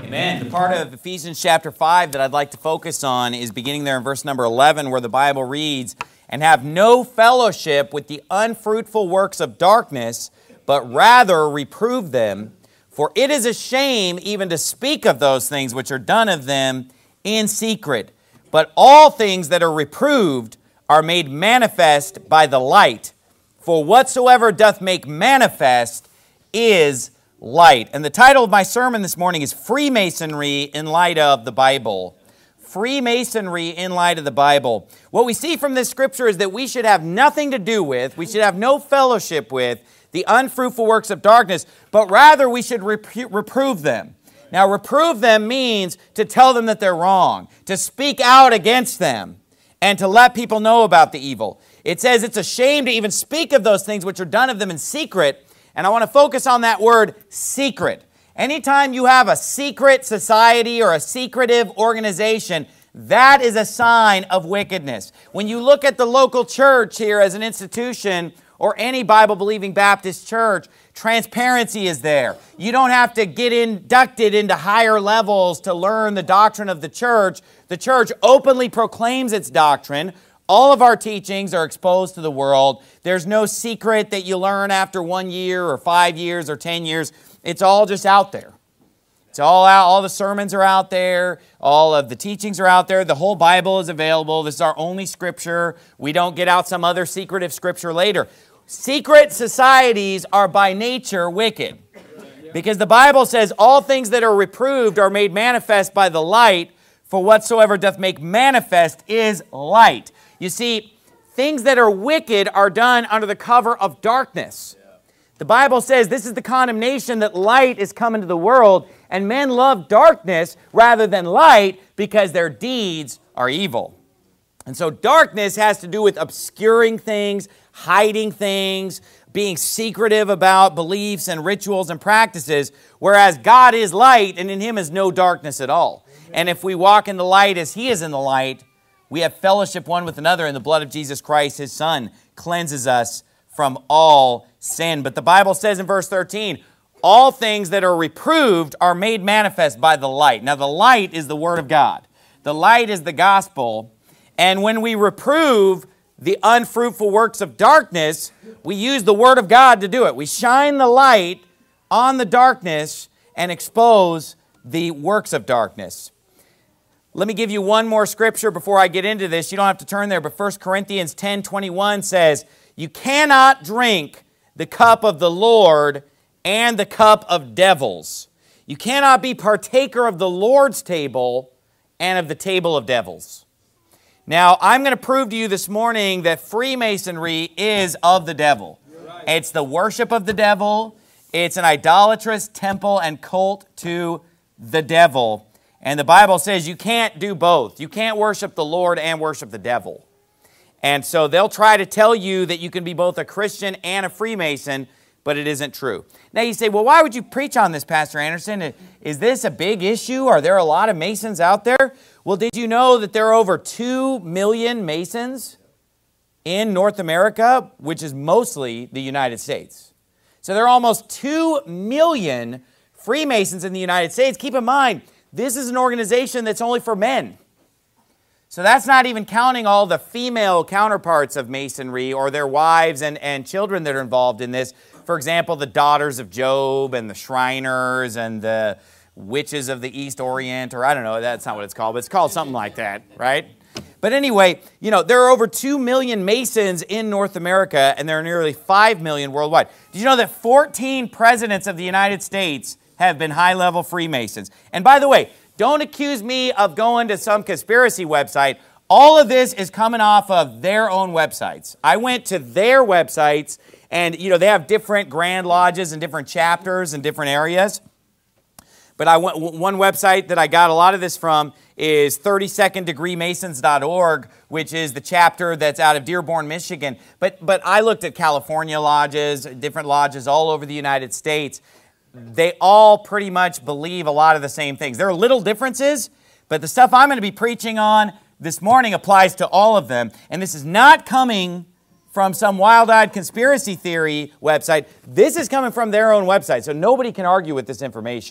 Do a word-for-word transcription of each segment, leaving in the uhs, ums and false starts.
Amen. The part of Ephesians chapter five that I'd like to focus on is beginning there in verse number eleven, where the Bible reads, "And have no fellowship with the unfruitful works of darkness, but rather reprove them. For it is a shame even to speak of those things which are done of them in secret. But all things that are reproved are made manifest by the light. For whatsoever doth make manifest is light." And the title of my sermon this morning is Freemasonry in Light of the Bible. Freemasonry in light of the Bible. What we see from this scripture is that we should have nothing to do with, we should have no fellowship with the unfruitful works of darkness, but rather we should repro- reprove them. Now, reprove them means to tell them that they're wrong, to speak out against them, and to let people know about the evil. It says it's a shame to even speak of those things which are done of them in secret. And I want to focus on that word, secret. Anytime you have a secret society or a secretive organization, that is a sign of wickedness. When you look at the local church here as an institution or any Bible-believing Baptist church, transparency is there. You don't have to get inducted into higher levels to learn the doctrine of the church. The church openly proclaims its doctrine. All of our teachings are exposed to the world. There's no secret that you learn after one year or five years or ten years. It's all just out there. It's all out. All the sermons are out there. All of the teachings are out there. The whole Bible is available. This is our only scripture. We don't get out some other secretive scripture later. Secret societies are by nature wicked, because the Bible says all things that are reproved are made manifest by the light, for whatsoever doth make manifest is light. You see, things that are wicked are done under the cover of darkness. The Bible says this is the condemnation, that light is come into the world, and men love darkness rather than light because their deeds are evil. And so darkness has to do with obscuring things, hiding things, being secretive about beliefs and rituals and practices, whereas God is light and in Him is no darkness at all. And if we walk in the light as He is in the light, we have fellowship one with another, and the blood of Jesus Christ, His Son, cleanses us from all sin. But the Bible says in verse thirteen, all things that are reproved are made manifest by the light. Now, the light is the Word of God. The light is the gospel. And when we reprove the unfruitful works of darkness, we use the Word of God to do it. We shine the light on the darkness and expose the works of darkness. Let me give you one more scripture before I get into this. You don't have to turn there, but First Corinthians ten twenty-one says, "You cannot drink the cup of the Lord and the cup of devils. You cannot be partaker of the Lord's table and of the table of devils." Now, I'm going to prove to you this morning that Freemasonry is of the devil. Right. It's the worship of the devil. It's an idolatrous temple and cult to the devil. And the Bible says you can't do both. You can't worship the Lord and worship the devil. And so they'll try to tell you that you can be both a Christian and a Freemason, but it isn't true. Now you say, well, why would you preach on this, Pastor Anderson? Is this a big issue? Are there a lot of Masons out there? Well, did you know that there are over two million Masons in North America, which is mostly the United States? So there are almost two million Freemasons in the United States. Keep in mind, this is an organization that's only for men. So that's not even counting all the female counterparts of Masonry or their wives and, and children that are involved in this. For example, the Daughters of Job and the Shriners and the Witches of the East Orient, or I don't know, that's not what it's called, but it's called something like that, right? But anyway, you know, there are over two million Masons in North America, and there are nearly five million worldwide. Did you know that fourteen presidents of the United States have been high-level Freemasons? And by the way, don't accuse me of going to some conspiracy website. All of this is coming off of their own websites. I went to their websites, and you know they have different Grand Lodges and different chapters in different areas. But I went, one website that I got a lot of this from is thirty-second degree masons dot org, which is the chapter that's out of Dearborn, Michigan. But, but I looked at California lodges, different lodges all over the United States. They all pretty much believe a lot of the same things. There are little differences, but the stuff I'm going to be preaching on this morning applies to all of them. And this is not coming from some wild-eyed conspiracy theory website. This is coming from their own website, so nobody can argue with this information.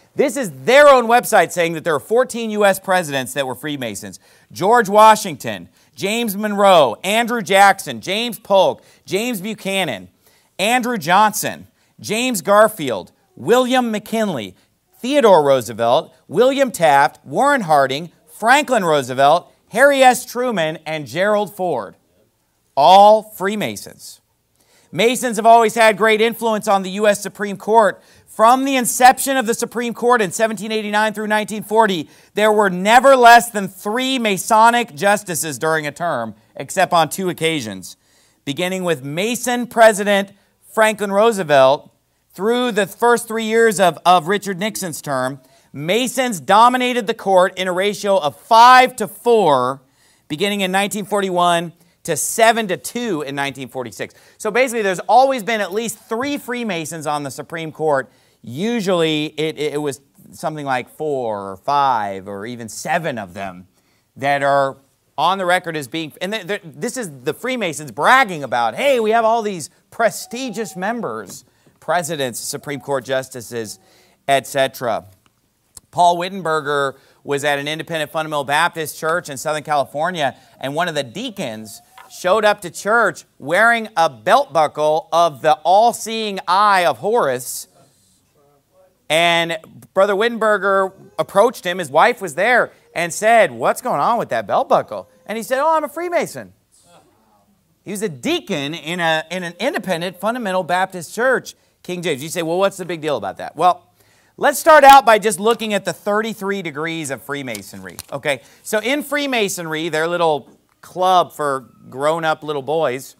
This is their own website saying that there are fourteen U S presidents that were Freemasons. George Washington, James Monroe, Andrew Jackson, James Polk, James Buchanan, Andrew Johnson, James Garfield, William McKinley, Theodore Roosevelt, William Taft, Warren Harding, Franklin Roosevelt, Harry S. Truman, and Gerald Ford. All Freemasons. Masons have always had great influence on the U S Supreme Court. From the inception of the Supreme Court in seventeen eighty-nine through nineteen forty, there were never less than three Masonic justices during a term, except on two occasions. Beginning with Mason President Franklin Roosevelt through the first three years of, of Richard Nixon's term, Masons dominated the court in a ratio of five to four, beginning in nineteen forty-one to seven to two in nineteen forty-six. So basically, there's always been at least three Freemasons on the Supreme Court. Usually, it, it was something like four or five or even seven of them that are on the record as being, and they're, they're, this is the Freemasons bragging about, hey, we have all these prestigious members, presidents, Supreme Court justices, et cetera. Paul Wittenberger was at an independent fundamental Baptist church in Southern California, and one of the deacons showed up to church wearing a belt buckle of the all-seeing eye of Horus. And Brother Wittenberger approached him, his wife was there, and said, what's going on with that belt buckle? And he said, oh, I'm a Freemason. He was a deacon in, a, in an independent fundamental Baptist church, King James. You say, well, what's the big deal about that? Well, let's start out by just looking at the thirty-three degrees of Freemasonry. Okay, so in Freemasonry, their little club for grown-up little boys,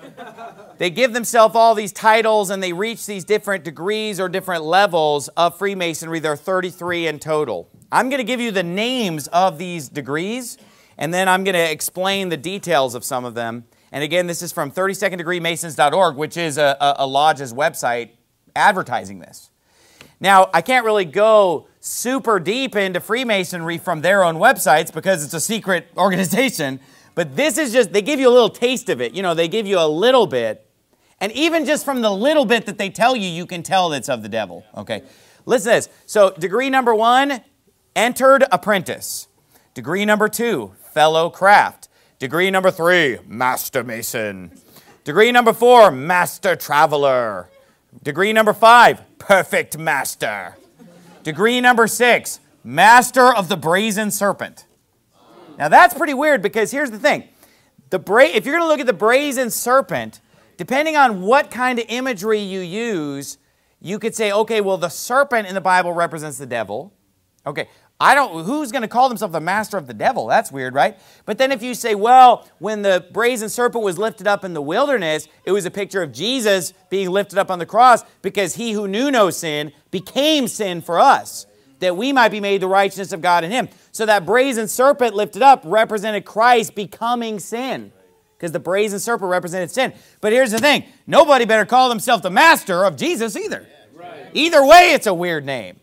they give themselves all these titles and they reach these different degrees or different levels of Freemasonry. There are thirty-three in total. I'm going to give you the names of these degrees, and then I'm going to explain the details of some of them. And again, this is from thirty-second degree masons dot org, which is a, a, a lodge's website advertising this. Now, I can't really go super deep into Freemasonry from their own websites because it's a secret organization, but this is just, they give you a little taste of it. You know, they give you a little bit, and even just from the little bit that they tell you, you can tell it's of the devil, okay? Listen to this. So, degree number one, entered apprentice. Degree number two, fellow craft. Degree number three, master mason. Degree number four, master traveler. Degree number five, perfect master. Degree number six, master of the brazen serpent. Now that's pretty weird because here's the thing. The bra- if you're going to look at the brazen serpent, depending on what kind of imagery you use, you could say, okay, well, the serpent in the Bible represents the devil. Okay, I don't, who's going to call himself the master of the devil? That's weird, right? But then if you say, well, when the brazen serpent was lifted up in the wilderness, it was a picture of Jesus being lifted up on the cross because he who knew no sin became sin for us, that we might be made the righteousness of God in him. So that brazen serpent lifted up represented Christ becoming sin, because the brazen serpent represented sin. But here's the thing. Nobody better call themselves the master of Jesus either. Either way, it's a weird name.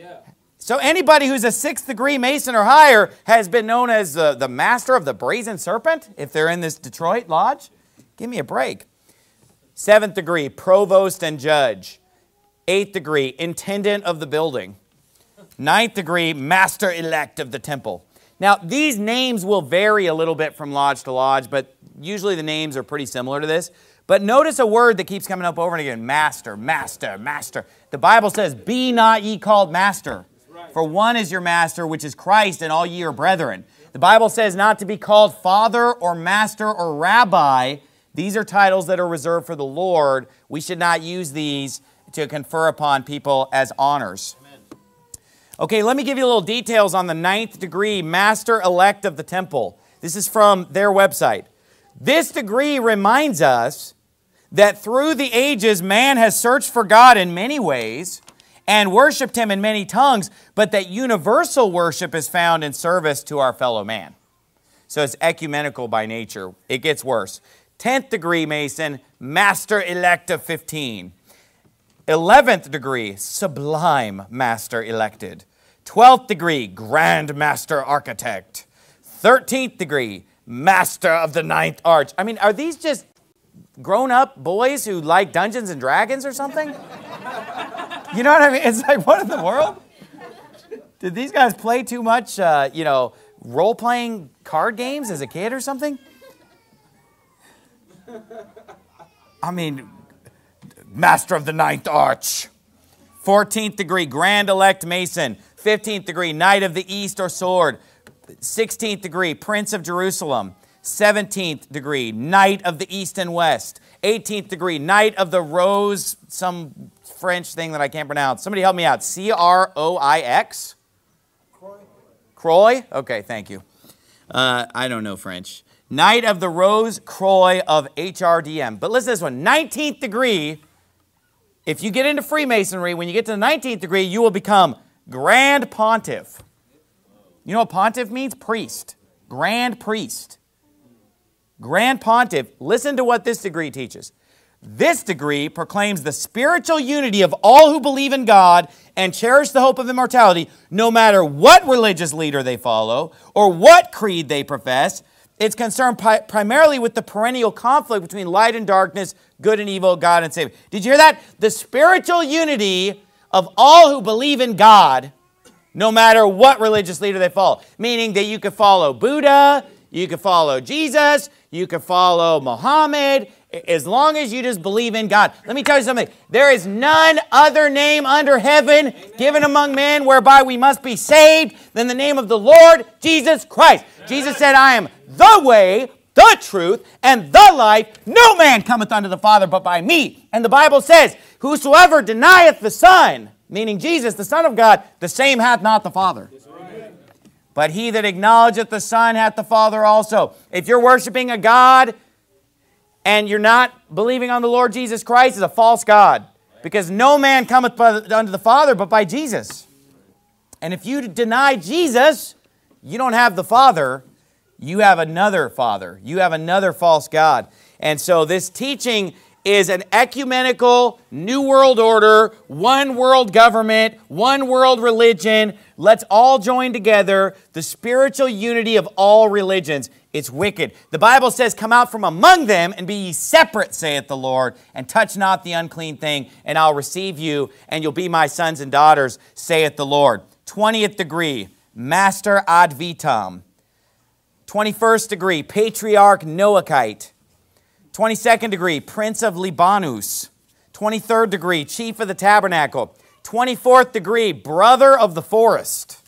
So anybody who's a sixth degree Mason or higher has been known as the, the master of the brazen serpent, if they're in this Detroit lodge. Give me a break. Seventh degree, provost and judge. Eighth degree, intendant of the building. Ninth degree, master-elect of the temple. Now, these names will vary a little bit from lodge to lodge, but usually the names are pretty similar to this. But notice a word that keeps coming up over and again, master, master, master. The Bible says, be not ye called master. For one is your master, which is Christ, and all ye are brethren. The Bible says not to be called father or master or rabbi. These are titles that are reserved for the Lord. We should not use these to confer upon people as honors. Amen. Okay, let me give you a little details on the ninth degree, master-elect of the temple. This is from their website. This degree reminds us that through the ages, man has searched for God in many ways and worshiped him in many tongues, but that universal worship is found in service to our fellow man. So it's ecumenical by nature. It gets worse. tenth degree Mason, master-elect of fifteen. eleventh degree, sublime master-elected. twelfth degree, grand master architect. thirteenth degree, master of the ninth arch. I mean, are these just grown-up boys who like Dungeons and Dragons or something? You know what I mean? It's like, what in the world? Did these guys play too much, uh, you know, role-playing card games as a kid or something? I mean, Master of the Ninth Arch. fourteenth degree, Grand Elect Mason. fifteenth degree, Knight of the East or Sword. sixteenth degree, Prince of Jerusalem. seventeenth degree, Knight of the East and West. eighteenth degree, Knight of the Rose, some French thing that I can't pronounce. Somebody help me out. C R O I X? Croix. Croix? Okay, thank you. Uh, I don't know French. Knight of the Rose Croix of H R D M. But listen to this one. nineteenth degree, if you get into Freemasonry, when you get to the nineteenth degree, you will become Grand Pontiff. You know what pontiff means? Priest. Grand Priest. Grand Pontiff. Listen to what this degree teaches. This degree proclaims the spiritual unity of all who believe in God and cherish the hope of immortality, no matter what religious leader they follow or what creed they profess. It's concerned pri- primarily with the perennial conflict between light and darkness, good and evil, God and Savior. Did you hear that? The spiritual unity of all who believe in God, no matter what religious leader they follow. Meaning that you could follow Buddha, you could follow Jesus, you could follow Muhammad, as long as you just believe in God. Let me tell you something. There is none other name under heaven given among men whereby we must be saved than the name of the Lord Jesus Christ. Jesus said, I am the way, the truth, and the life. No man cometh unto the Father but by me. And the Bible says, whosoever denieth the Son, meaning Jesus, the Son of God, the same hath not the Father. But he that acknowledgeth the Son hath the Father also. If you're worshiping a God and you're not believing on the Lord Jesus Christ, it's a false God. Because no man cometh unto the Father but by Jesus. And if you deny Jesus, you don't have the Father. You have another Father. You have another false God. And so this teaching is an ecumenical, new world order, one world government, one world religion. Let's all join together, the spiritual unity of all religions. It's wicked. The Bible says, come out from among them and be ye separate, saith the Lord, and touch not the unclean thing, and I'll receive you, and you'll be my sons and daughters, saith the Lord. twentieth degree, Master ad vitam. twenty-first degree, Patriarch Noachite. twenty-second degree, Prince of Libanus. twenty-third degree, Chief of the Tabernacle. twenty-fourth degree, Brother of the Forest.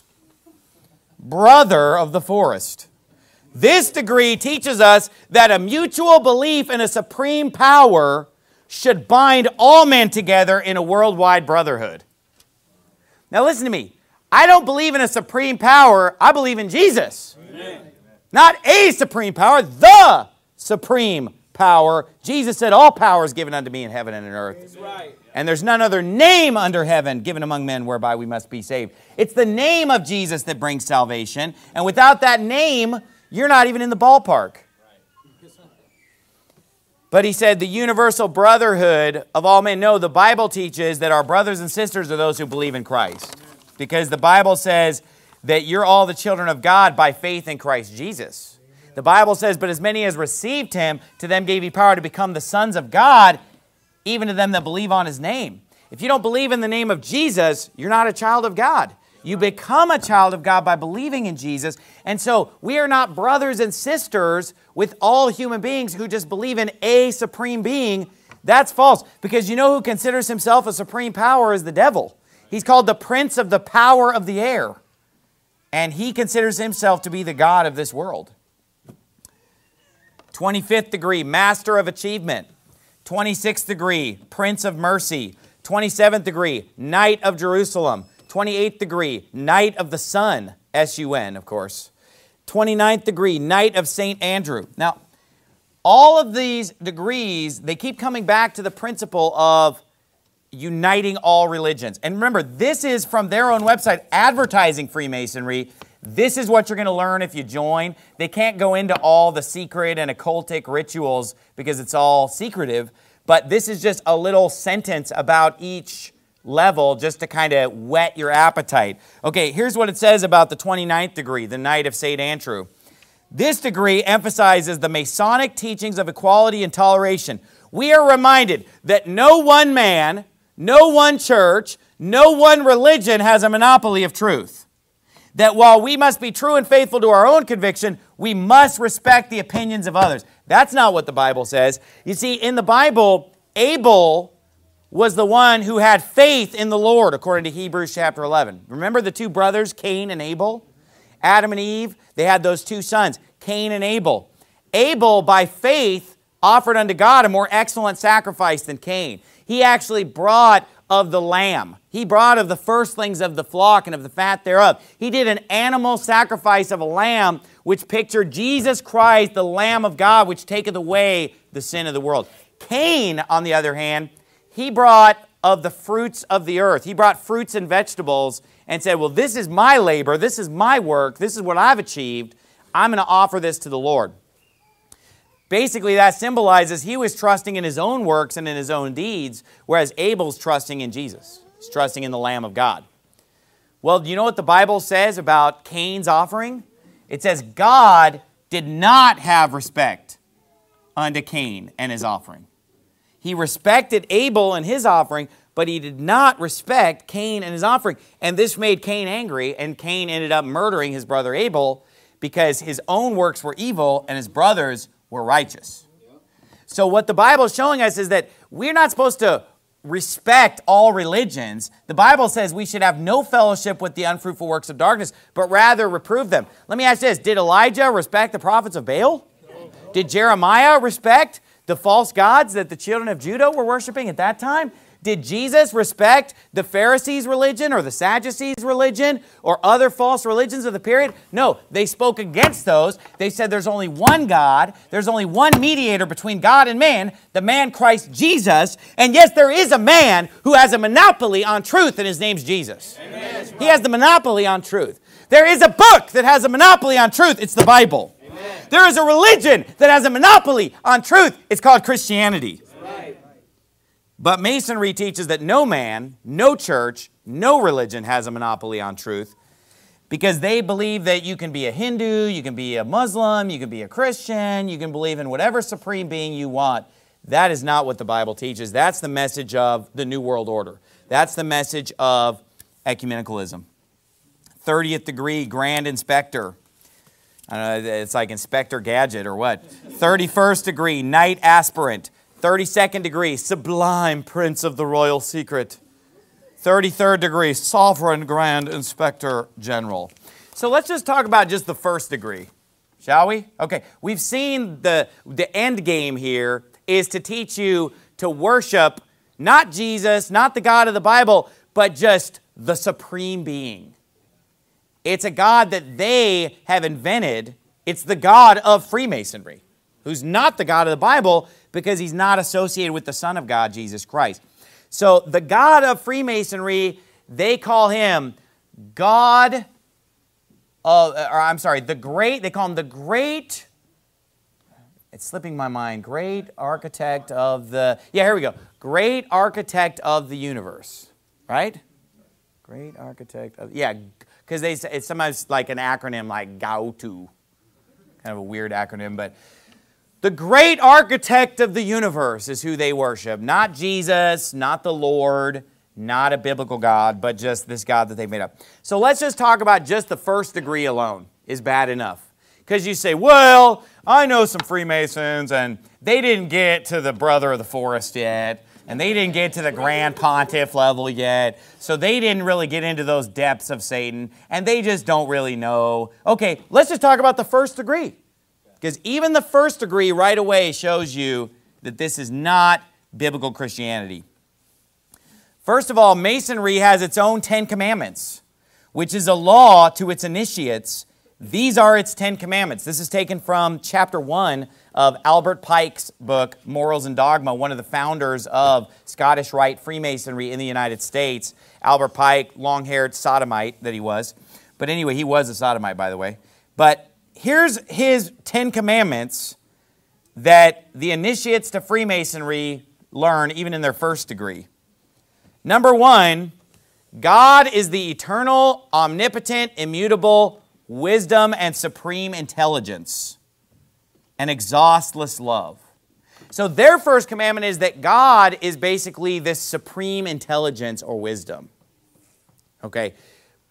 Brother of the Forest. This degree teaches us that a mutual belief in a supreme power should bind all men together in a worldwide brotherhood. Now listen to me. I don't believe in a supreme power. I believe in Jesus. Amen. Not a supreme power, the supreme power. Jesus said, all power is given unto me in heaven and in earth. That's right. And there's none other name under heaven given among men whereby we must be saved. It's the name of Jesus that brings salvation. And without that name, you're not even in the ballpark. But he said the universal brotherhood of all men. No, the Bible teaches that our brothers and sisters are those who believe in Christ. Because the Bible says that you're all the children of God by faith in Christ Jesus. The Bible says, but as many as received him, to them gave he power to become the sons of God, even to them that believe on his name. If you don't believe in the name of Jesus, you're not a child of God. You become a child of God by believing in Jesus. And so we are not brothers and sisters with all human beings who just believe in a supreme being. That's false. Because you know who considers himself a supreme power is the devil. He's called the prince of the power of the air. And he considers himself to be the God of this world. twenty-fifth degree, Master of Achievement. twenty-sixth degree, Prince of Mercy. twenty-seventh degree, Knight of Jerusalem. twenty-eighth degree, Knight of the Sun, S U N, of course. twenty-ninth degree, Knight of Saint Andrew. Now, all of these degrees, they keep coming back to the principle of uniting all religions. And remember, this is from their own website, advertising Freemasonry. This is what you're going to learn if you join. They can't go into all the secret and occultic rituals because it's all secretive. But this is just a little sentence about each level just to kind of whet your appetite. Okay, here's what it says about the twenty-ninth degree, the Knight of Saint Andrew. This degree emphasizes the Masonic teachings of equality and toleration. We are reminded that no one man, no one church, no one religion has a monopoly of truth. that while we must be true and faithful to our own conviction, we must respect the opinions of others. That's not what the Bible says. You see, in the Bible, Abel was the one who had faith in the Lord, according to Hebrews chapter eleven. Remember the two brothers, Cain and Abel? Adam and Eve, they had those two sons, Cain and Abel. Abel, by faith, offered unto God a more excellent sacrifice than Cain. He actually brought of the lamb. He brought of the firstlings of the flock and of the fat thereof. He did an animal sacrifice of a lamb, which pictured Jesus Christ, the Lamb of God, which taketh away the sin of the world. Cain, on the other hand, he brought of the fruits of the earth. He brought fruits and vegetables and said, well, this is my labor, this is my work, this is what I've achieved. I'm going to offer this to the Lord. Basically, that symbolizes he was trusting in his own works and in his own deeds, whereas Abel's trusting in Jesus. He's trusting in the Lamb of God. Well, do you know what the Bible says about Cain's offering? It says God did not have respect unto Cain and his offering. He respected Abel and his offering, but he did not respect Cain and his offering. And this made Cain angry, and Cain ended up murdering his brother Abel because his own works were evil and his brother's were righteous. So what the Bible is showing us is that we're not supposed to respect all religions. The Bible says we should have no fellowship with the unfruitful works of darkness, but rather reprove them. Let me ask this. Did Elijah respect the prophets of Baal? Did Jeremiah respect the false gods that the children of Judah were worshiping at that time? Did Jesus respect the Pharisees' religion or the Sadducees' religion or other false religions of the period? No, they spoke against those. They said there's only one God. There's only one mediator between God and man, the man Christ Jesus. And yes, there is a man who has a monopoly on truth, and his name's Jesus. Amen. He has the monopoly on truth. There is a book that has a monopoly on truth. It's the Bible. Amen. There is a religion that has a monopoly on truth. It's called Christianity. But Masonry teaches that no man, no church, no religion has a monopoly on truth, because they believe that you can be a Hindu, you can be a Muslim, you can be a Christian, you can believe in whatever supreme being you want. That is not what the Bible teaches. That's the message of the New World Order. That's the message of ecumenicalism. thirtieth degree Grand Inspector. I don't know, it's like Inspector Gadget or what? thirty-first degree Knight Aspirant. thirty-second degree, Sublime Prince of the Royal Secret. thirty-third degree, Sovereign Grand Inspector General. So let's just talk about just the first degree, shall we? Okay, we've seen the, the end game here is to teach you to worship not Jesus, not the God of the Bible, but just the supreme being. It's a God that they have invented. It's the God of Freemasonry, who's not the God of the Bible, because he's not associated with the Son of God, Jesus Christ. So the God of Freemasonry, they call him God of, or I'm sorry, the great, they call him the great, it's slipping my mind, great architect of the, yeah, here we go, great architect of the universe, right? Great architect of, yeah, because they it's sometimes like an acronym like GAUTU, kind of a weird acronym, but the great architect of the universe is who they worship. Not Jesus, not the Lord, not a biblical God, but just this God that they made up. So let's just talk about just the first degree alone is bad enough. Because you say, well, I know some Freemasons, and they didn't get to the brother of the forest yet, and they didn't get to the Grand Pontiff level yet, so they didn't really get into those depths of Satan, and they just don't really know. Okay, let's just talk about the first degree. Because even the first degree right away shows you that this is not biblical Christianity. First of all, Masonry has its own Ten Commandments, which is a law to its initiates. These are its Ten Commandments. This is taken from chapter one of Albert Pike's book, Morals and Dogma, one of the founders of Scottish Rite Freemasonry in the United States. Albert Pike, long-haired sodomite that he was. But anyway, he was a sodomite, by the way. But here's his Ten Commandments that the initiates to Freemasonry learn even in their first degree. Number one, God is the eternal, omnipotent, immutable wisdom and supreme intelligence and exhaustless love. So their first commandment is that God is basically this supreme intelligence or wisdom. Okay,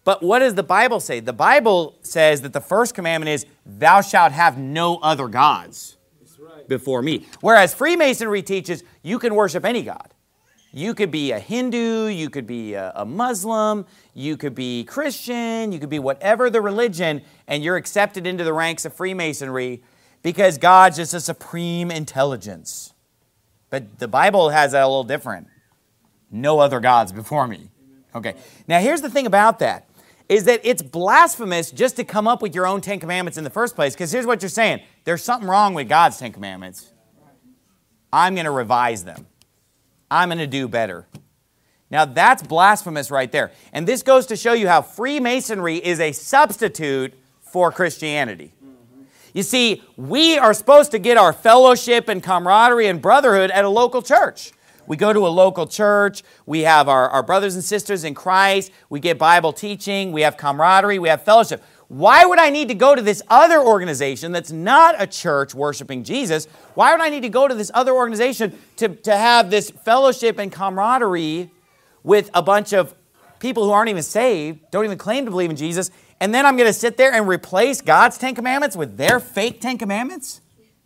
But what does the Bible say? The Bible says that the first commandment is, thou shalt have no other gods before me. Whereas Freemasonry teaches you can worship any god. You could be a Hindu, you could be a, a Muslim, you could be Christian, you could be whatever the religion, and you're accepted into the ranks of Freemasonry because God's just a supreme intelligence. But the Bible has that a little different. No other gods before me. Okay. Now here's the thing about that, is that it's blasphemous just to come up with your own Ten Commandments in the first place, because here's what you're saying. There's something wrong with God's Ten Commandments. I'm going to revise them. I'm going to do better. Now that's blasphemous right there. And this goes to show you how Freemasonry is a substitute for Christianity. You see, we are supposed to get our fellowship and camaraderie and brotherhood at a local church. We go to a local church, we have our, our brothers and sisters in Christ, we get Bible teaching, we have camaraderie, we have fellowship. Why would I need to go to this other organization that's not a church worshiping Jesus? Why would I need to go to this other organization to, to have this fellowship and camaraderie with a bunch of people who aren't even saved, don't even claim to believe in Jesus, and then I'm going to sit there and replace God's Ten Commandments with their fake Ten Commandments?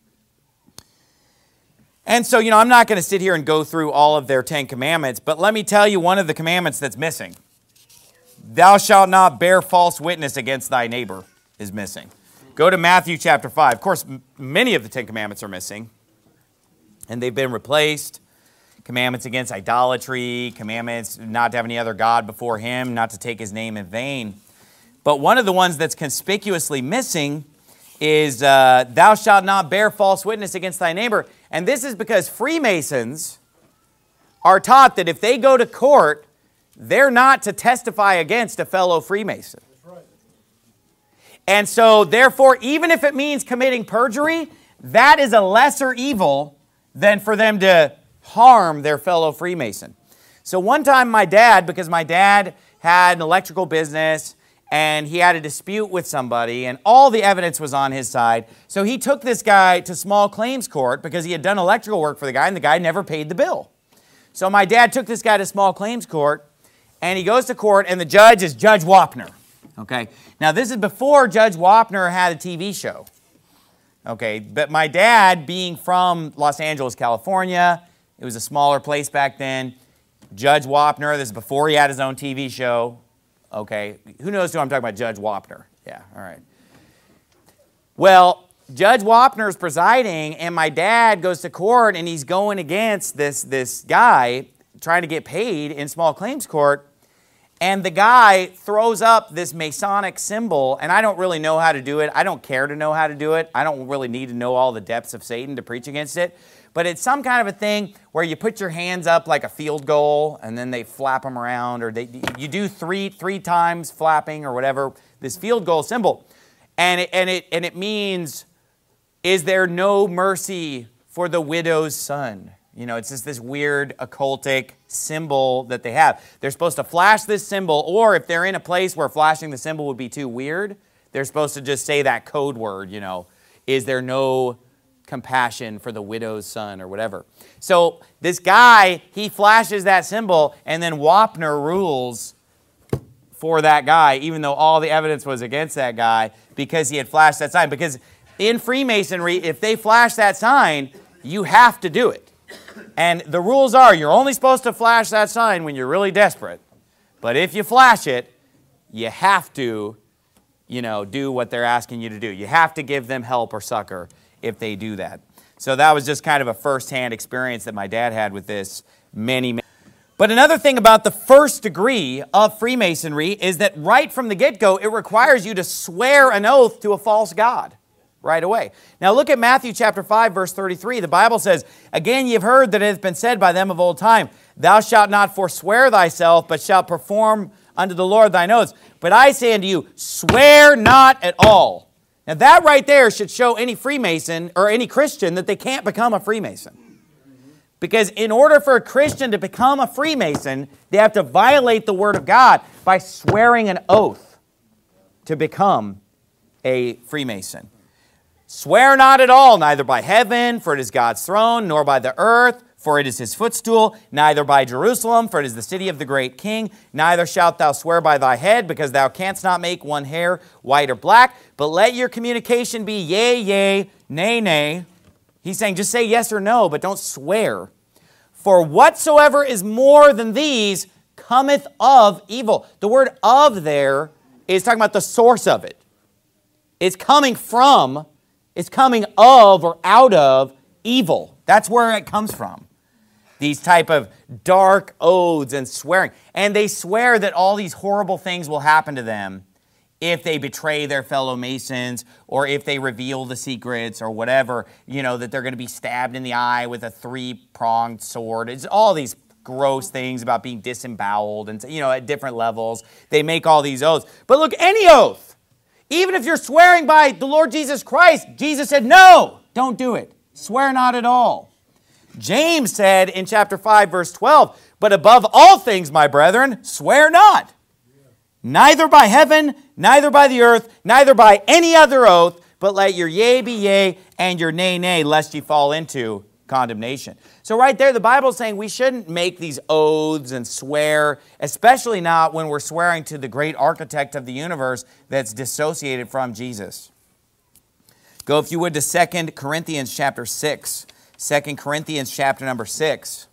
And so, you know, I'm not going to sit here and go through all of their Ten Commandments, but let me tell you one of the commandments that's missing. Thou shalt not bear false witness against thy neighbor is missing. Go to Matthew chapter five. Of course, m- many of the Ten Commandments are missing, and they've been replaced. Commandments against idolatry, commandments not to have any other God before him, not to take his name in vain. But one of the ones that's conspicuously missing is uh, thou shalt not bear false witness against thy neighbor. And this is because Freemasons are taught that if they go to court, they're not to testify against a fellow Freemason. That's right. And so, therefore, even if it means committing perjury, that is a lesser evil than for them to harm their fellow Freemason. So one time my dad, because my dad had an electrical business, and he had a dispute with somebody, and all the evidence was on his side. So he took this guy to small claims court because he had done electrical work for the guy, and the guy never paid the bill. So my dad took this guy to small claims court, and he goes to court, and the judge is Judge Wapner. Okay? Now, this is before Judge Wapner had a T V show. Okay? But my dad, being from Los Angeles, California, it was a smaller place back then. Judge Wapner, this is before he had his own T V show. Okay, who knows who I'm talking about? Judge Wapner. Yeah, all right. Well, Judge Wapner is presiding, and my dad goes to court, and he's going against this, this guy trying to get paid in small claims court, and the guy throws up this Masonic symbol, and I don't really know how to do it. I don't care to know how to do it. I don't really need to know all the depths of Satan to preach against it. But it's some kind of a thing where you put your hands up like a field goal, and then they flap them around, or they, you do three three times flapping or whatever, this field goal symbol. And it, and, it, and it means, is there no mercy for the widow's son? You know, it's just this weird occultic symbol that they have. They're supposed to flash this symbol, or if they're in a place where flashing the symbol would be too weird, they're supposed to just say that code word, you know, is there no compassion for the widow's son or whatever. So this guy, he flashes that symbol, and then Wapner rules for that guy, even though all the evidence was against that guy, because he had flashed that sign. Because in Freemasonry, if they flash that sign, you have to do it. And the rules are, you're only supposed to flash that sign when you're really desperate. But if you flash it, you have to, you know, do what they're asking you to do. You have to give them help or succor if they do that. So that was just kind of a first-hand experience that my dad had with this many, many. But another thing about the first degree of Freemasonry is that right from the get-go, it requires you to swear an oath to a false god right away. Now look at Matthew chapter five, verse thirty-three. The Bible says, again, ye have heard that it hath been said by them of old time, thou shalt not forswear thyself, but shalt perform unto the Lord thine oaths. But I say unto you, swear not at all. Now that right there should show any Freemason or any Christian that they can't become a Freemason. Because in order for a Christian to become a Freemason, they have to violate the Word of God by swearing an oath to become a Freemason. Swear not at all, neither by heaven, for it is God's throne, nor by the earth, for it is his footstool, neither by Jerusalem, for it is the city of the great king. Neither shalt thou swear by thy head, because thou canst not make one hair white or black. But let your communication be yea, yea, nay, nay. He's saying just say yes or no, but don't swear. For whatsoever is more than these cometh of evil. The word of there is talking about the source of it. It's coming from, it's coming of or out of evil. That's where it comes from. These type of dark oaths and swearing. And they swear that all these horrible things will happen to them if they betray their fellow Masons or if they reveal the secrets or whatever, you know, that they're going to be stabbed in the eye with a three-pronged sword. It's all these gross things about being disemboweled and, you know, at different levels. They make all these oaths. But look, any oath, even if you're swearing by the Lord Jesus Christ, Jesus said, no, don't do it. Swear not at all. James said in chapter five, verse twelve, but above all things, my brethren, swear not. Neither by heaven, neither by the earth, neither by any other oath, but let your yea be yea and your nay, nay, lest ye fall into condemnation. So right there, the Bible is saying we shouldn't make these oaths and swear, especially not when we're swearing to the great architect of the universe that's dissociated from Jesus. Go, if you would, to Second Corinthians chapter six. Second Corinthians chapter number six.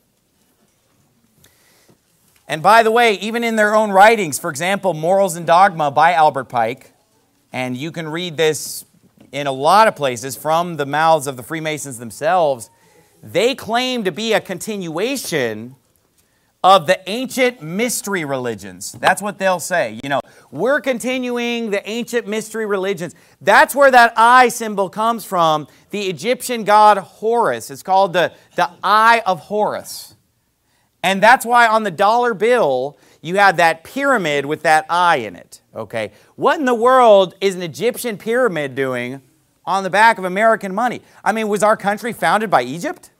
And by the way, even in their own writings, for example, Morals and Dogma by Albert Pike, and you can read this in a lot of places from the mouths of the Freemasons themselves, they claim to be a continuation of the ancient mystery religions. That's what they'll say. You know, we're continuing the ancient mystery religions. That's where that eye symbol comes from. The Egyptian god Horus. It's called the, the Eye of Horus. And that's why on the dollar bill, you have that pyramid with that eye in it. Okay? What in the world is an Egyptian pyramid doing on the back of American money? I mean, was our country founded by Egypt?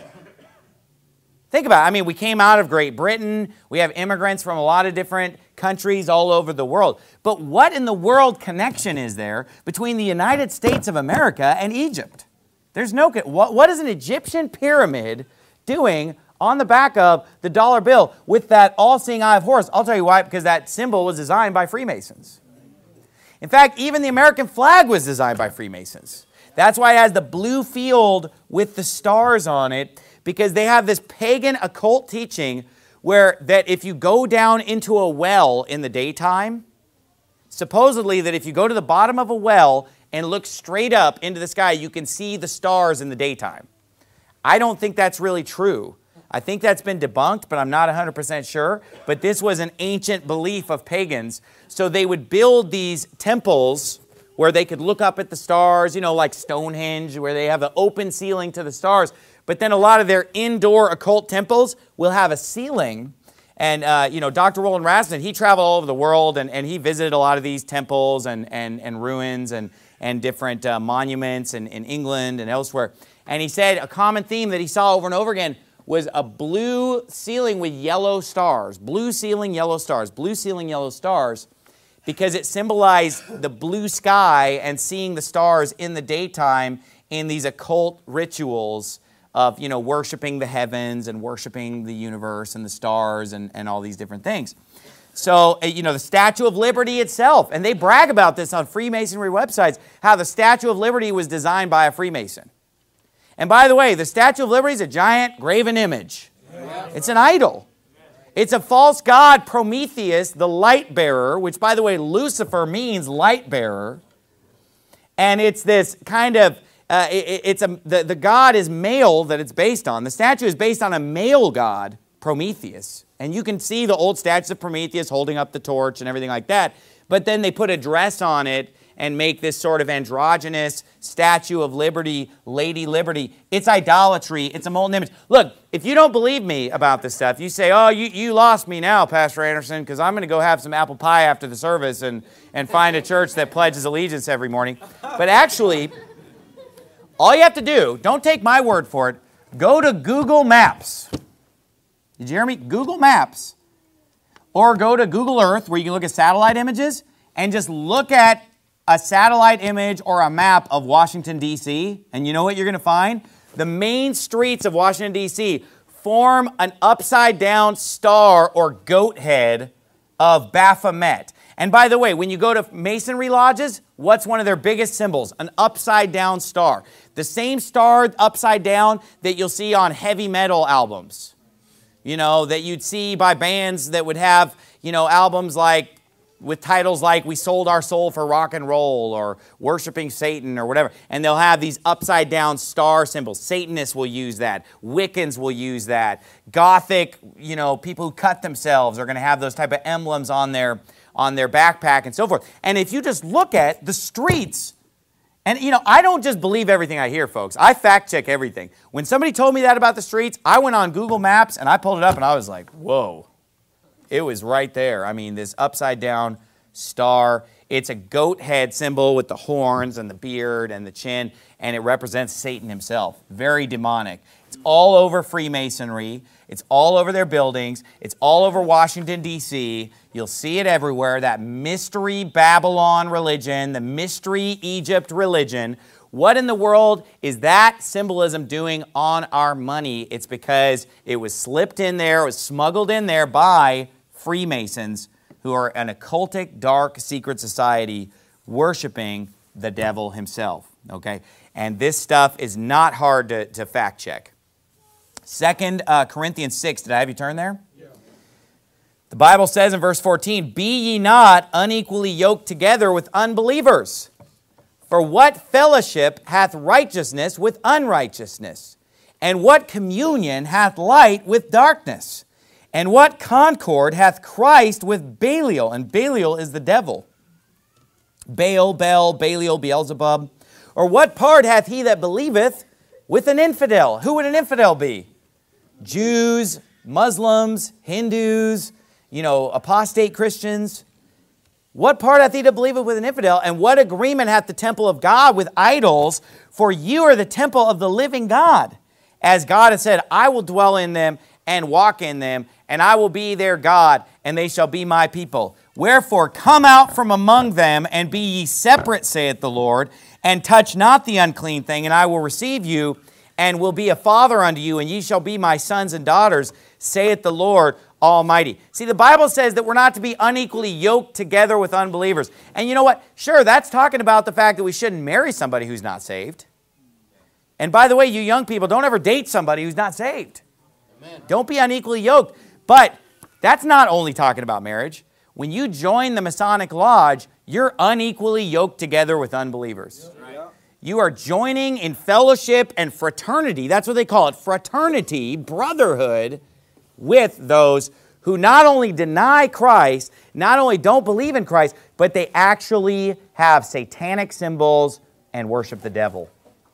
Think about it. I mean, we came out of Great Britain. We have immigrants from a lot of different countries all over the world. But what in the world connection is there between the United States of America and Egypt? There's no... What, what is an Egyptian pyramid doing on the back of the dollar bill with that all-seeing eye of Horus? I'll tell you why, because that symbol was designed by Freemasons. In fact, even the American flag was designed by Freemasons. That's why it has the blue field with the stars on it, because they have this pagan occult teaching where that if you go down into a well in the daytime, supposedly that if you go to the bottom of a well and look straight up into the sky, you can see the stars in the daytime. I don't think that's really true. I think that's been debunked, but I'm not one hundred percent sure. But this was an ancient belief of pagans. So they would build these temples where they could look up at the stars, you know, like Stonehenge, where they have an open ceiling to the stars. But then a lot of their indoor occult temples will have a ceiling. And, uh, you know, Doctor Roland Rasmussen, he traveled all over the world, and, and he visited a lot of these temples and, and, and ruins and, and different uh, monuments in, in England and elsewhere. And he said a common theme that he saw over and over again was a blue ceiling with yellow stars. Blue ceiling, yellow stars. Blue ceiling, yellow stars. Because it symbolized the blue sky and seeing the stars in the daytime in these occult rituals of, you know, worshiping the heavens and worshiping the universe and the stars and, and all these different things. So, you know, the Statue of Liberty itself, and they brag about this on Freemasonry websites, how the Statue of Liberty was designed by a Freemason. And by the way, the Statue of Liberty is a giant graven image. It's an idol. It's a false god, Prometheus, the light bearer, which, by the way, Lucifer means light bearer. And it's this kind of, uh, it, it's a, the, the god is male that it's based on. The statue is based on a male god, Prometheus. And you can see the old statues of Prometheus holding up the torch and everything like that. But then they put a dress on it and make this sort of androgynous Statue of Liberty, Lady Liberty. It's idolatry. It's a molten image. Look, if you don't believe me about this stuff, you say, oh, you, you lost me now, Pastor Anderson, because I'm going to go have some apple pie after the service and, and find a church that pledges allegiance every morning. But actually, all you have to do, don't take my word for it, go to Google Maps. Did you hear me? Google Maps. Or go to Google Earth, where you can look at satellite images, and just look at a satellite image or a map of Washington, D C, and you know what you're going to find? The main streets of Washington, D C, form an upside-down star or goat head of Baphomet. And by the way, when you go to masonry lodges, what's one of their biggest symbols? An upside-down star. The same star upside down that you'll see on heavy metal albums. You know, that you'd see by bands that would have, you know, albums like, with titles like We Sold Our Soul for Rock and Roll or Worshiping Satan or whatever. And they'll have these upside down star symbols. Satanists will use that. Wiccans will use that. Gothic, you know, people who cut themselves are going to have those type of emblems on their, on their backpack and so forth. And if you just look at the streets, and you know, I don't just believe everything I hear, folks. I fact check everything. When somebody told me that about the streets, I went on Google Maps and I pulled it up and I was like, whoa. It was right there. I mean, this upside down star. It's a goat head symbol with the horns and the beard and the chin, and it represents Satan himself. Very demonic. It's all over Freemasonry. It's all over their buildings. It's all over Washington, D C You'll see it everywhere. That mystery Babylon religion, the mystery Egypt religion. What in the world is that symbolism doing on our money? It's because it was slipped in there, it was smuggled in there by Freemasons, who are an occultic, dark, secret society worshiping the devil himself, okay? And this stuff is not hard to, to fact check. Second uh, Corinthians six, did I have you turn there? Yeah. The Bible says in verse fourteen, "Be ye not unequally yoked together with unbelievers. For what fellowship hath righteousness with unrighteousness? And what communion hath light with darkness? And what concord hath Christ with Belial?" And Belial is the devil. Baal, Bel, Belial, Beelzebub. "Or what part hath he that believeth with an infidel?" Who would an infidel be? Jews, Muslims, Hindus, you know, apostate Christians. "What part hath he that believeth with an infidel? And what agreement hath the temple of God with idols? For you are the temple of the living God. As God hath said, I will dwell in them and walk in them, and I will be their God, and they shall be my people. Wherefore come out from among them, and be ye separate, saith the Lord, and touch not the unclean thing, and I will receive you, and will be a father unto you, and ye shall be my sons and daughters, saith the Lord Almighty." See, the Bible says that we're not to be unequally yoked together with unbelievers. And you know what? Sure, that's talking about the fact that we shouldn't marry somebody who's not saved. And by the way, you young people, don't ever date somebody who's not saved. Amen. Don't be unequally yoked. But that's not only talking about marriage. When you join the Masonic Lodge, you're unequally yoked together with unbelievers. Right. You are joining in fellowship and fraternity. That's what they call it. Fraternity, brotherhood, with those who not only deny Christ, not only don't believe in Christ, but they actually have satanic symbols and worship the devil.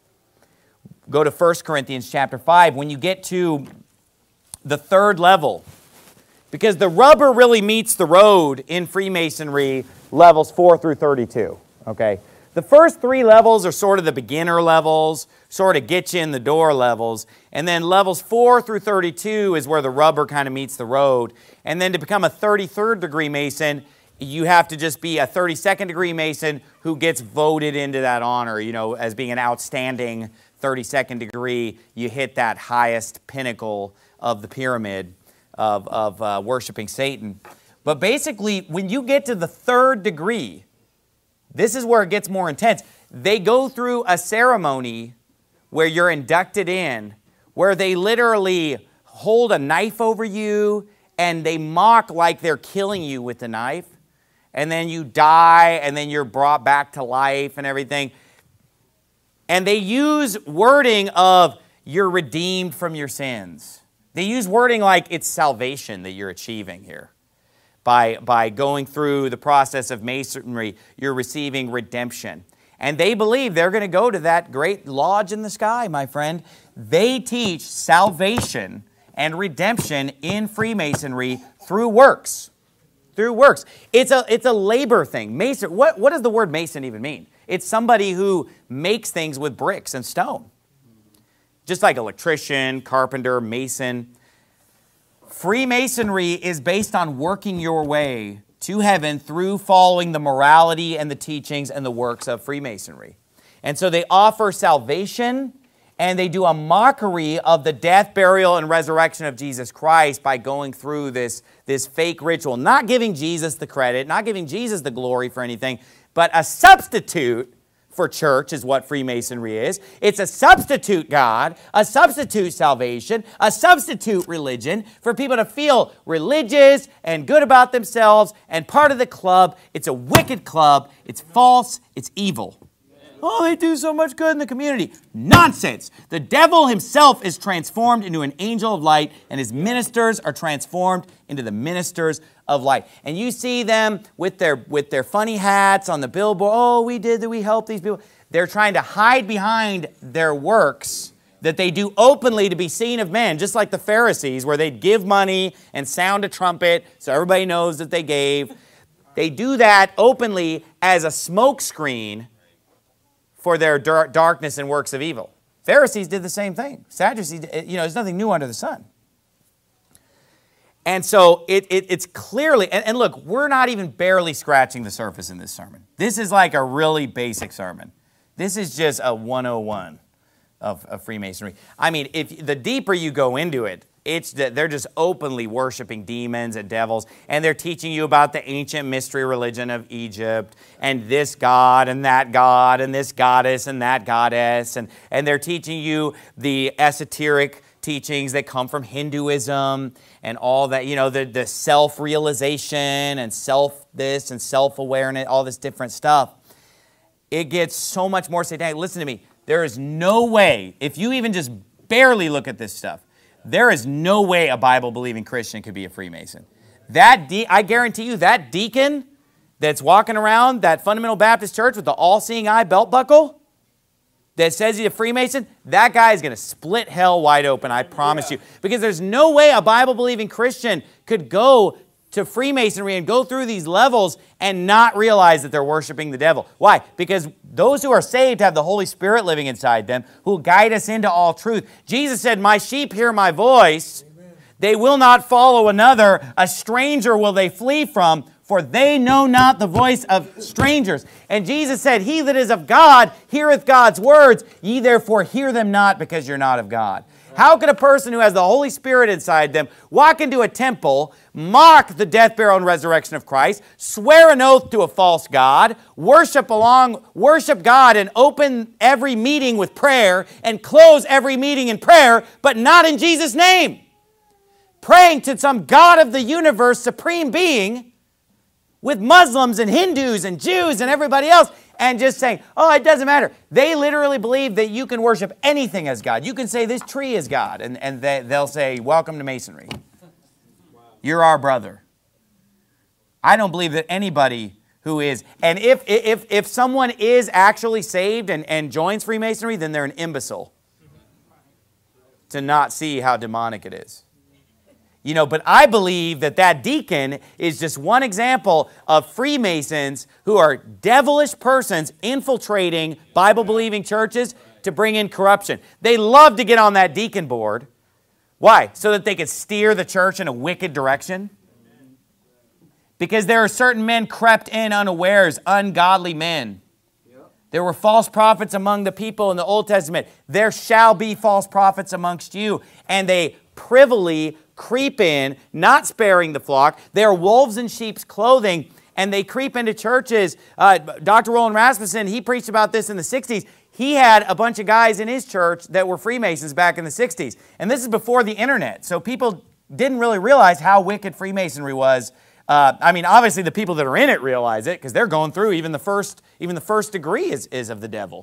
Go to First Corinthians chapter five. When you get to the third level, because the rubber really meets the road in Freemasonry, levels four through thirty-two, okay? The first three levels are sort of the beginner levels, sort of get you in the door levels. And then levels four through thirty-two is where the rubber kind of meets the road. And then to become a thirty-third degree Mason, you have to just be a thirty-second degree Mason who gets voted into that honor, you know, as being an outstanding thirty-second degree. You hit that highest pinnacle of the pyramid of, of uh, worshiping Satan. But basically, when you get to the third degree, this is where it gets more intense. They go through a ceremony where you're inducted in, where they literally hold a knife over you and they mock like they're killing you with the knife. And then you die and then you're brought back to life and everything. And they use wording of you're redeemed from your sins. They use wording like it's salvation that you're achieving here. By, by going through the process of Masonry, you're receiving redemption. And they believe they're going to go to that great lodge in the sky, my friend. They teach salvation and redemption in Freemasonry through works. Through works. It's a, it's a labor thing. Mason, what, what does the word mason even mean? It's somebody who makes things with bricks and stone. Just like electrician, carpenter, mason. Freemasonry is based on working your way to heaven through following the morality and the teachings and the works of Freemasonry. And so they offer salvation and they do a mockery of the death, burial, and resurrection of Jesus Christ by going through this, this fake ritual, not giving Jesus the credit, not giving Jesus the glory for anything, but a substitute for church is what Freemasonry is. It's a substitute God, a substitute salvation, a substitute religion for people to feel religious and good about themselves and part of the club. It's a wicked club. It's false. It's evil. Oh, they do so much good in the community. Nonsense. The devil himself is transformed into an angel of light, and his ministers are transformed into the ministers of light. And you see them with their, with their funny hats on the billboard. Oh, we did that. We helped these people. They're trying to hide behind their works that they do openly to be seen of men, just like the Pharisees, where they'd give money and sound a trumpet so everybody knows that they gave. They do that openly as a smokescreen for their dar- darkness and works of evil. Pharisees did the same thing. Sadducees, you know, there's nothing new under the sun. And so it, it, it's clearly, and, and look, we're not even barely scratching the surface in this sermon. This is like a really basic sermon. This is just a one oh one of, of Freemasonry. I mean, if the deeper you go into it, it's that they're just openly worshiping demons and devils, and they're teaching you about the ancient mystery religion of Egypt, and this god and that god, and this goddess and that goddess, and, and they're teaching you the esoteric teachings that come from Hinduism and all that, you know, the, the self-realization and self-this and self-awareness, all this different stuff. It gets so much more satanic. Listen to me. There is no way, if you even just barely look at this stuff, there is no way a Bible-believing Christian could be a Freemason. That de- I guarantee you, that deacon that's walking around that Fundamental Baptist Church with the all-seeing eye belt buckle that says he's a Freemason, that guy is going to split hell wide open, I promise you. Because there's no way a Bible-believing Christian could go to Freemasonry and go through these levels and not realize that they're worshiping the devil. Why? Because those who are saved have the Holy Spirit living inside them who will guide us into all truth. Jesus said, my sheep hear my voice. Amen. They will not follow another. A stranger will they flee from, for they know not the voice of strangers. And Jesus said, he that is of God heareth God's words. Ye therefore hear them not, because you're not of God. How can a person who has the Holy Spirit inside them walk into a temple, mock the death, burial, and resurrection of Christ, swear an oath to a false god, worship along, worship God, and open every meeting with prayer, and close every meeting in prayer, but not in Jesus' name? Praying to some God of the universe, supreme being, with Muslims and Hindus and Jews and everybody else, and just saying, oh, it doesn't matter. They literally believe that you can worship anything as God. You can say this tree is God, and, and they, they'll say, welcome to Masonry. You're our brother. I don't believe that anybody who is, and if, if, if someone is actually saved and, and joins Freemasonry, then they're an imbecile to not see how demonic it is. You know, but I believe that that deacon is just one example of Freemasons who are devilish persons infiltrating Bible-believing churches to bring in corruption. They love to get on that deacon board. Why? So that they could steer the church in a wicked direction? Because there are certain men crept in unawares, ungodly men. There were false prophets among the people in the Old Testament. There shall be false prophets amongst you. And they privily creep in, not sparing the flock. They're wolves in sheep's clothing, and they creep into churches. Uh, Doctor Roland Rasmussen, he preached about this in the sixties. He had a bunch of guys in his church that were Freemasons back in the sixties. And this is before the internet, so people didn't really realize how wicked Freemasonry was. Uh, I mean, obviously the people that are in it realize it, because they're going through even the first, even the first degree is, is of the devil.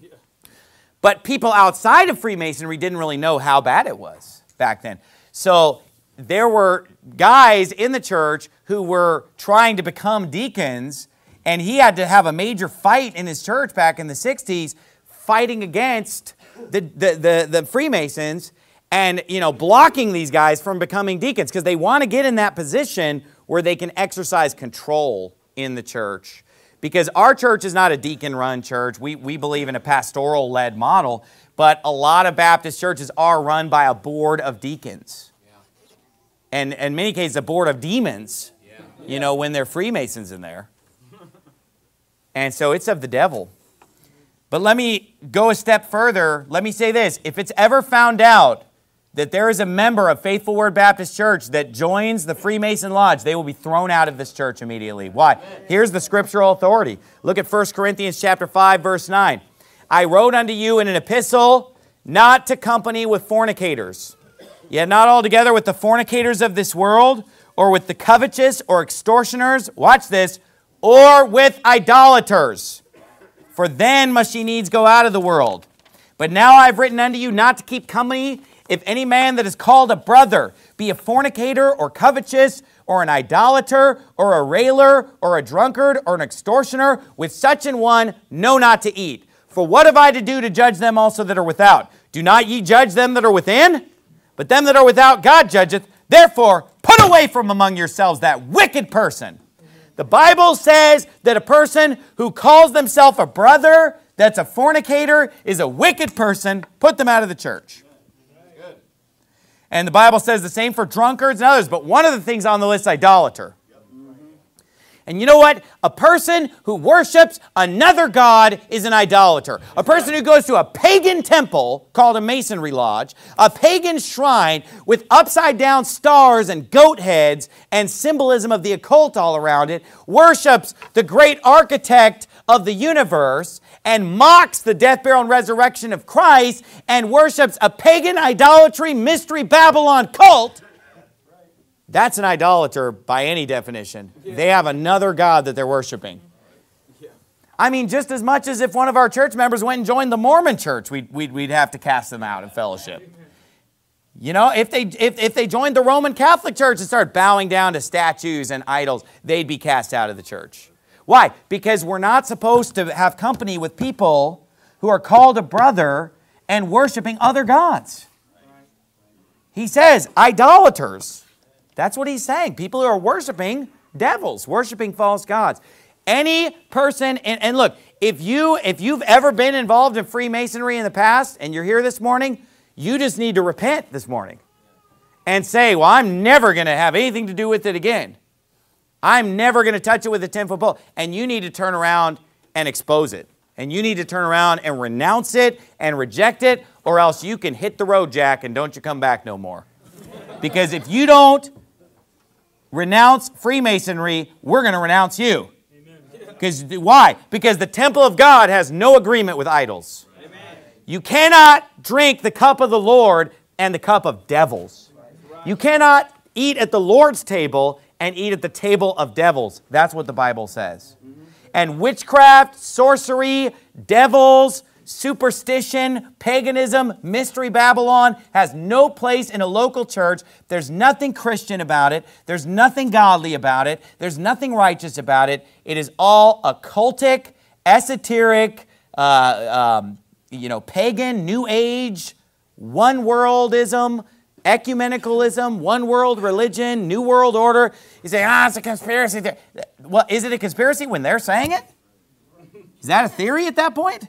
But people outside of Freemasonry didn't really know how bad it was back then. So there were guys in the church who were trying to become deacons, and he had to have a major fight in his church back in the sixties, fighting against the, the, the, the Freemasons and, you know, blocking these guys from becoming deacons because they want to get in that position where they can exercise control in the church. Because our church is not a deacon-run church. We, we believe in a pastoral-led model, but a lot of Baptist churches are run by a board of deacons. Yeah. And in many cases, a board of demons, yeah. you know, when they're Freemasons in there. And so it's of the devil. But let me go a step further. Let me say this. If it's ever found out that there is a member of Faithful Word Baptist Church that joins the Freemason Lodge, they will be thrown out of this church immediately. Why? Here's the scriptural authority. Look at First Corinthians chapter five, verse nine. I wrote unto you in an epistle not to company with fornicators, yet not altogether with the fornicators of this world, or with the covetous, or extortioners, watch this, or with idolaters. For then must ye needs go out of the world. But now I have written unto you not to keep company if any man that is called a brother be a fornicator, or covetous, or an idolater, or a railer, or a drunkard, or an extortioner, with such an one know not to eat. For what have I to do to judge them also that are without? Do not ye judge them that are within? But them that are without God judgeth. Therefore, put away from among yourselves that wicked person. The Bible says that a person who calls themselves a brother, that's a fornicator, is a wicked person. Put them out of the church. And the Bible says the same for drunkards and others. But one of the things on the list is idolater. And you know what? A person who worships another god is an idolater. A person who goes to a pagan temple called a masonry lodge, a pagan shrine with upside down stars and goat heads and symbolism of the occult all around it, worships the great architect of the universe and mocks the death, burial, and resurrection of Christ and worships a pagan idolatry mystery Babylon cult. That's an idolater by any definition. Yeah. They have another god that they're worshiping. Yeah. I mean, just as much as if one of our church members went and joined the Mormon church, we'd, we'd, we'd have to cast them out of fellowship. Amen. You know, if they, if, if they joined the Roman Catholic Church and started bowing down to statues and idols, they'd be cast out of the church. Why? Because we're not supposed to have company with people who are called a brother and worshiping other gods. He says, idolaters. That's what he's saying. People who are worshiping devils, worshiping false gods. Any person, and, and look, if, you, if you've ever been involved in Freemasonry in the past and you're here this morning, you just need to repent this morning and say, well, I'm never going to have anything to do with it again. I'm never going to touch it with a ten-foot pole. And you need to turn around and expose it. And you need to turn around and renounce it and reject it, or else you can hit the road, Jack, and don't you come back no more. Because if you don't renounce Freemasonry, we're going to renounce you. Because why? Because the temple of God has no agreement with idols. Amen. You cannot drink the cup of the Lord and the cup of devils. You cannot eat at the Lord's table and eat at the table of devils. That's what the Bible says. Mm-hmm. And witchcraft, sorcery, devils, superstition, paganism, mystery Babylon has no place in a local church. There's nothing Christian about it. There's nothing godly about it. There's nothing righteous about it. It is all occultic, esoteric, uh, um, you know, pagan, new age, one-worldism, ecumenicalism, one-world religion, new world order. You say, ah, it's a conspiracy. Well, is it a conspiracy when they're saying it? Is that a theory at that point?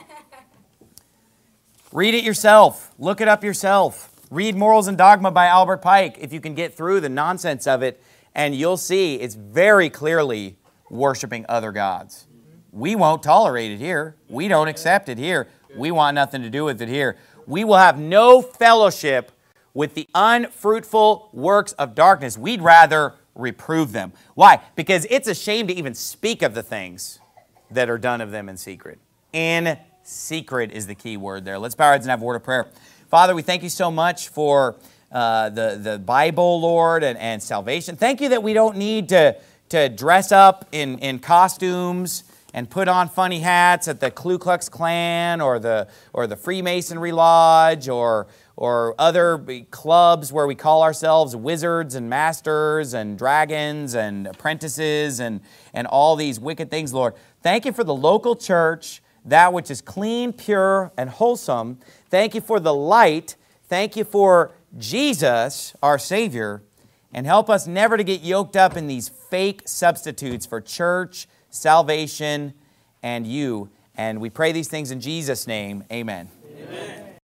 Read it yourself. Look it up yourself. Read Morals and Dogma by Albert Pike if you can get through the nonsense of it, and you'll see it's very clearly worshiping other gods. We won't tolerate it here. We don't accept it here. We want nothing to do with it here. We will have no fellowship with the unfruitful works of darkness. We'd rather reprove them. Why? Because it's a shame to even speak of the things that are done of them in secret. In secret is the key word there. Let's bow our heads and have a word of prayer. Father, we thank you so much for uh, the, the Bible, Lord, and, and salvation. Thank you that we don't need to, to dress up in, in costumes and put on funny hats at the Ku Klux Klan or the, or the Freemasonry Lodge or, or other clubs where we call ourselves wizards and masters and dragons and apprentices and, and all these wicked things, Lord. Thank you for the local church, that which is clean, pure, and wholesome. Thank you for the light. Thank you for Jesus, our Savior. And help us never to get yoked up in these fake substitutes for church, salvation, and you. And we pray these things in Jesus' name. Amen. Amen.